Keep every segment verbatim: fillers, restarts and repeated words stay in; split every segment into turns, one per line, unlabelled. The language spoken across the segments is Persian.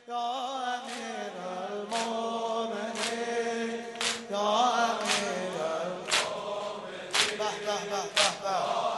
یا امیر المؤمنین یا امیر المؤمنین به به به به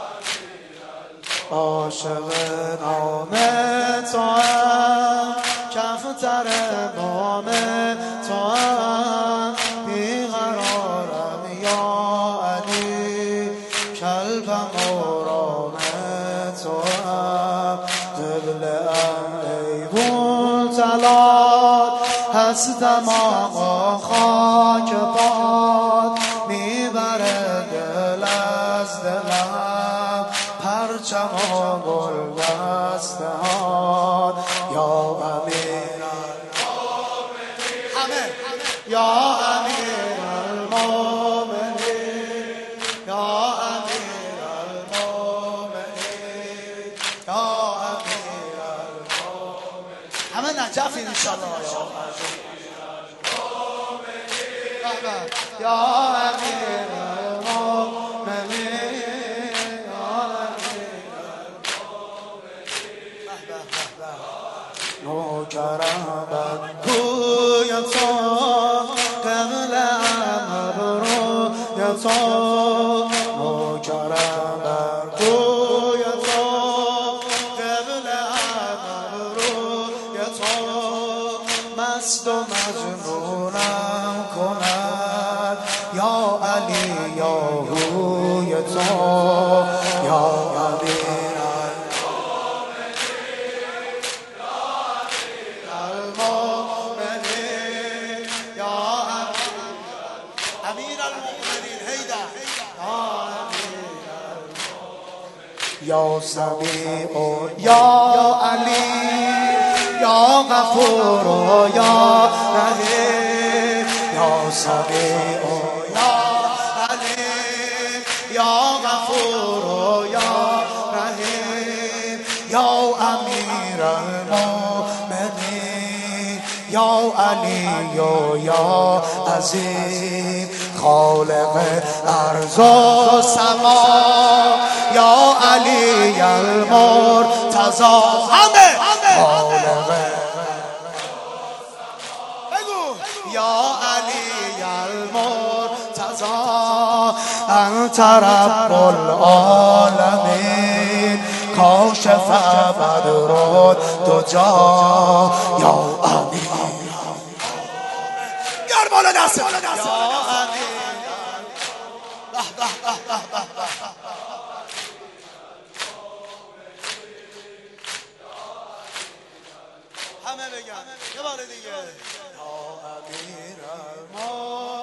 عاشق نام تو هم کفتر نام تو هم بیقرارم یا علی کلبم آرام تو هم قبله‌ام ای بوالجلال هستم آقا خاک پات میبره دل از دلم پرچم و گل دستهات یا امیر المؤمنین همه یا امیر المؤمنین یا امیر المؤمنین یا امیر المؤمنین همه نجف انشالله یا امیر المؤمنین نوکرم کوی تو قبل ابروی تو نوکرم کوی تو قبل ابروی تو مست و مجنونم کند یا علی یا روی تو یا علی یا سمیع یا علی یا غفور یا رحیم یا سمیع یا علی یا غفور یا رحیم یا امیر المؤمنین یا علی یا عظیم خالق ارض و سما یا علی المرتضی همه خالق بگو یا علی المرتضی انت رب العالمین کاشف بدر الدجا یا امیر بیار بالا دست یا امیر همه بگن یه بار دیگه یا امیر المؤمنین